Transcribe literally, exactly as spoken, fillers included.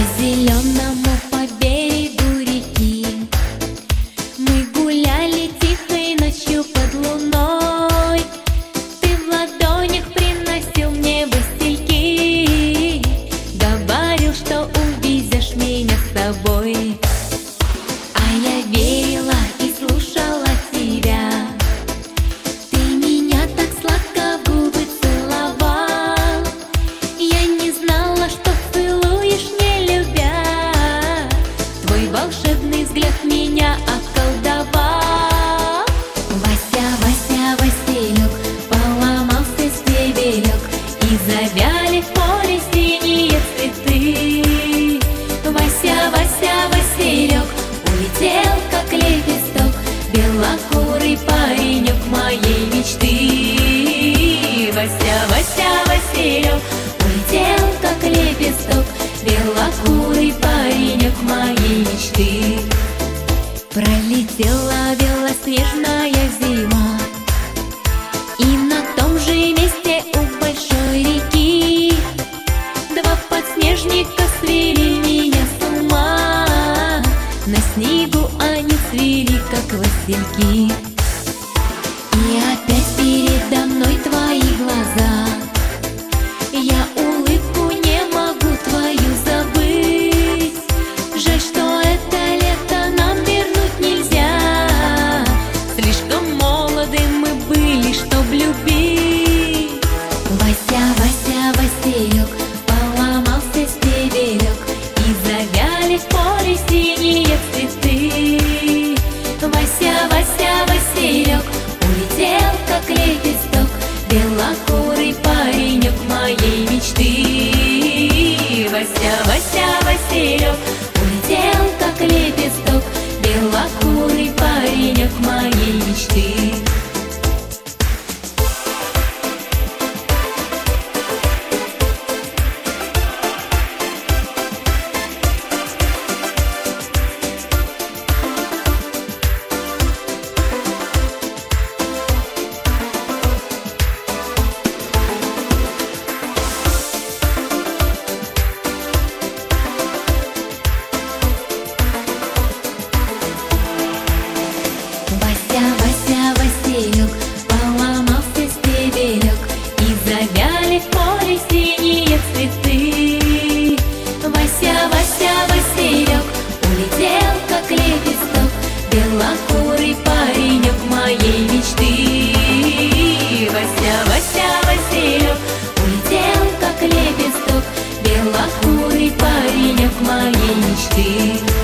зеленому по берегу реки мы гуляли тихой ночью под луной. Ты в ладонях приносил мне васильки, говорил, что увезешь меня с собой. А я верила и слушала тебя. Ты меня так сладко в губы целовал. Я не знала, что целуешь, не любя. Твой волшебный взгляд меня околдовал. Вася, Вася, Василек, поломался стебелек, и завяли в поле синие цветы. Вася, Вася, Василек, улетел как лепесток, белокурый паренек моей мечты. Вася, Вася, Василек, улетел как лепесток, белокурый паренек моей мечты. Пролетела белоснежная зима, и на том же месте у большой реки два подснежника свели меня с ума. На снегу они цвели, как васильки. И опять передо мной твои глаза. Я улыбку не могу твою забыть. Жаль, что это лето нам вернуть нельзя. Слишком молоды мы были, чтоб любить. Вася, Вася, Василек, поломался стебелек, и завяли в поле синие цветы. Вася, Вася, Василек, улетел как лепесток, белокурый паренек моей мечты. Вася, Вася, Василек, улетел как лепесток, белокурый паренек моей мечты. Вася, Вася, Василек, поломался стебелек, и завяли в поле синие цветы. Вася, Вася, Василек, улетел как лепесток, белокурый паренек моей мечты. Вася, Вася, Василек, улетел как лепесток, белокурый паренек моей мечты.